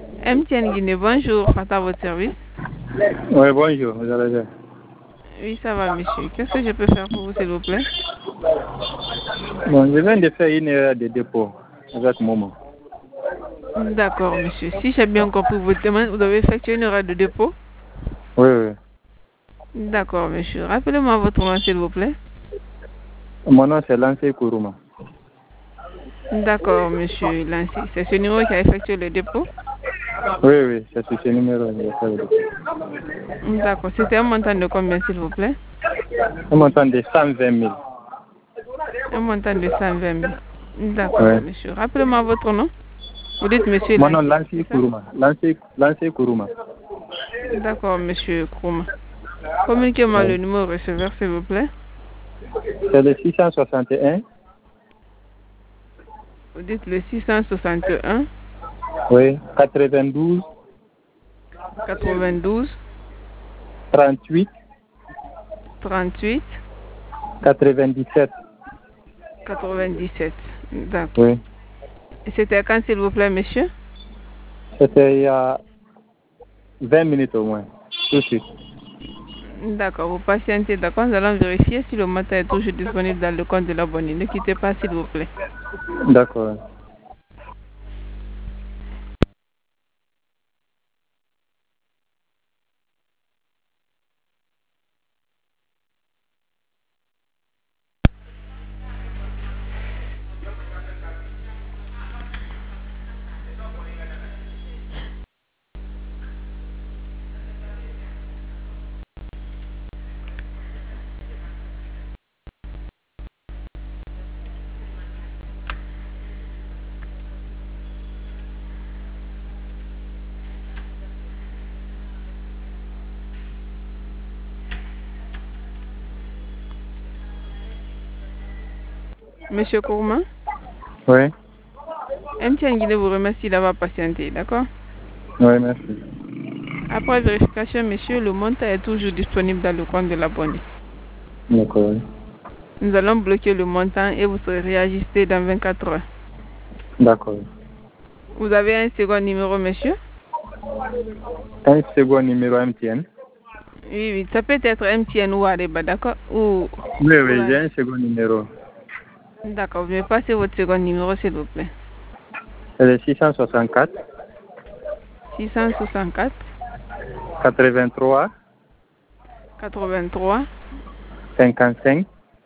MTN Guinée, bonjour, Fata, votre service. Oui, bonjour, vous allez bien? Oui, ça va, monsieur. Qu'est-ce que je peux faire pour vous, s'il vous plaît? Bon, je viens de faire une erreur de dépôt avec Momo. D'accord, monsieur. Si j'ai bien compris votre demande, vous avez effectué une erreur de dépôt? Oui, oui. D'accord, monsieur. Rappelez-moi votre nom, s'il vous plaît. Mon nom, c'est Lancé Kourouma. D'accord, monsieur Lancy. C'est ce numéro qui a effectué le dépôt? Oui, oui, c'est sur ce numéro que j'ai fait le dépôt. D'accord. C'était un montant de combien, s'il vous plaît? Un montant de 120 000. Un montant de 120 000. D'accord, Oui. monsieur. Rappelez-moi votre nom. Vous dites monsieur Mon nom, Lancy, Lancé c'est ça? Kourouma. Lancé Kourouma. D'accord, monsieur Krouma. Communiquez-moi Oui. le numéro receveur, s'il vous plaît. C'est le 661. Vous dites le 661 Oui, 92 92 38 38 97. 97. D'accord. Oui. Et c'était quand, s'il vous plaît, monsieur? C'était il y a 20 minutes au moins. Tout de suite. D'accord, vous patientez. D'accord, nous allons vérifier si le montant est toujours disponible dans le compte de l'abonné. Ne quittez pas, s'il vous plaît. D'accord. Monsieur Kourma, Oui. MTN Guinée vous remercie d'avoir patienté. D'accord? Oui, merci. Après vérification, monsieur, le montant est toujours disponible dans le compte de l'abonné. D'accord. Nous allons bloquer le montant et vous serez réajusté dans 24 heures. D'accord. Vous avez un second numéro, monsieur? Un second numéro MTN. Oui, oui, ça peut être MTN ou Areba, d'accord? Ou Oui, oui, j'ai Orange. un second numéro. D'accord, vous me passez votre second numéro, s'il vous plaît. C'est le 664 664 83 83 55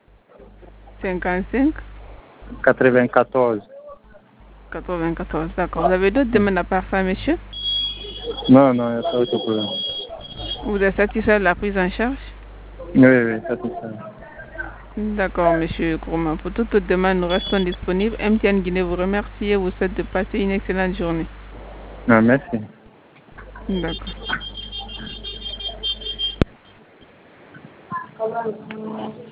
55 94. 94. D'accord. Vous avez d'autres demandes à part ça, monsieur? Non, non, il n'y a pas de problème. Vous êtes satisfait de la prise en charge? Oui, oui, ça c'est ça. D'accord, monsieur Kourouma. Pour toute autre demande, nous restons disponibles. MTN Guinée vous remercie et vous souhaite de passer une excellente journée. Non, merci. D'accord.